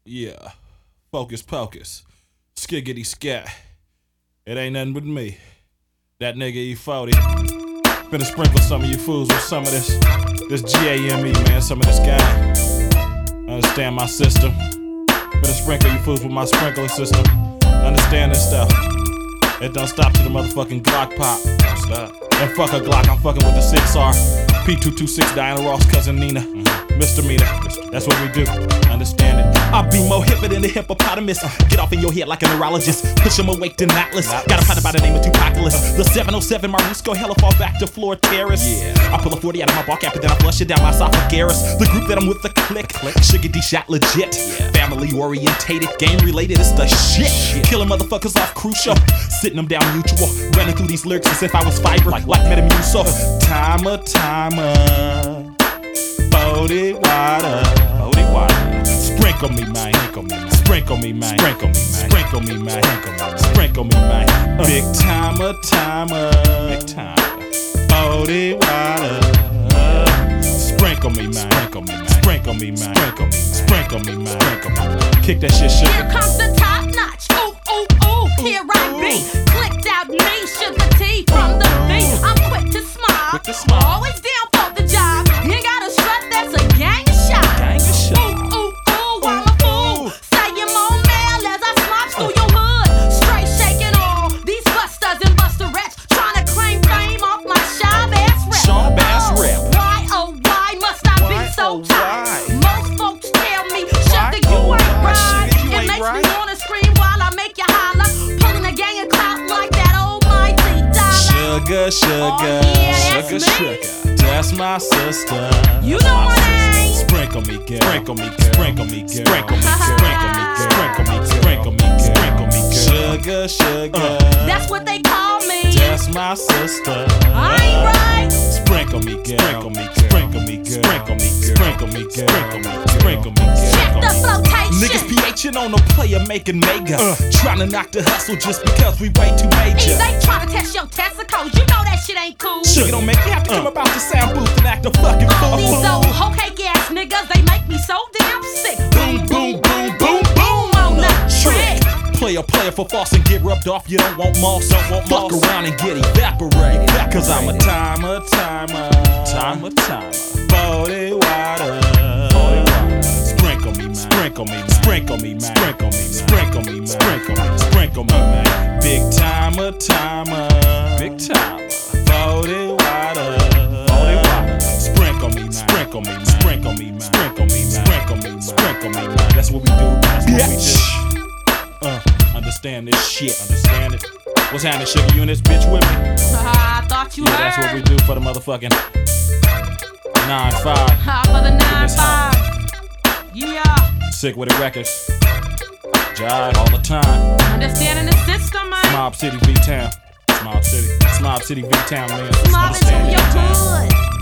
Yeah, focus pocus, skiggity scat. It ain't nothing but me, that nigga E40. Finna sprinkle some of you fools with some of this GAME, man, some of this guy. Understand my system. Finna sprinkle you fools with my sprinkler system. Understand this stuff. It don't stop to the motherfucking Glock pop. Stop. And fuck a Glock, I'm fucking with the 6R. P226, Diana Ross, cousin Nina. Misdemeanor, that's what we do. Understand it. I'll be more hipper than the hippopotamus. Get off in your head like a neurologist. Push him awake to Atlas. Got a partner by the name of Tupacalis. The 707 Marisco, hella fall back to floor terrace. Yeah. I pull a 40 out of my bar cap and then I flush it down my esophagus. The group that I'm with, the click. Sugar D shot legit. Yeah. Family orientated, game related, it's the shit. Killing motherfuckers off crucial. Sitting them down mutual. Running through these lyrics as if I was fiber. Like Metamucil. Timer. 40 water. Sprinkle me, man. Sprinkle me, man. Sprinkle me, man. Sprinkle me, man. Big timer. Big timer. 40 water. Sprinkle me, man. Sprinkle me, man. Sprinkle me, man. Kick that shit, sugar. Here comes the top notch. Ooh. Here I be. Clicked out me, sugar tea from the beat. I'm quick to smile. Always down for the job. You ain't gotta strut, that's a gang shot. Ooh, I'm a fool. Say you're more male as I slops through your hood. Straight shaking all these busters and busterettes. Trying to claim fame off my Shabazz rep. Why must I be so tight? Most folks tell me, sugar, you ain't right. It makes me wanna scream while I make you holler. Pulling a gang of clout like that almighty dollar. Sugar. That's my sister. You know my name. Sprinkle me, girl. Sprinkle me, girl. Sugar. That's what they call me. That's my sister. I ain't right. Sprinkle me, girl. Sprinkle me, girl. Check the flotation. Niggas PHing on a player making mega. Trying to knock the hustle just because we way too major. They trying to test your testicles. You know that shit ain't cool. Sugar don't make me have to come about the sound booth and act a fucking All these fool. old hoe cake ass niggas, they make me so damn sick. Boom on the trick. Player for false and get rubbed off. You don't want moss. Fuck around and get evaporated. Cause I'm a timer. 40 water. Sprinkle me, man. Big timer. 40 water. Sprinkle me, man. That's what we do. Understand this shit. Understand it. What's happening, sugar? You and this bitch with me? I thought you heard. That's what we do for the motherfucking 9-5. For the 9-5. Yeah. Sick with it records. Jive all the time. Understanding the system, man. Mob City V-Town, man. Mob into your hood.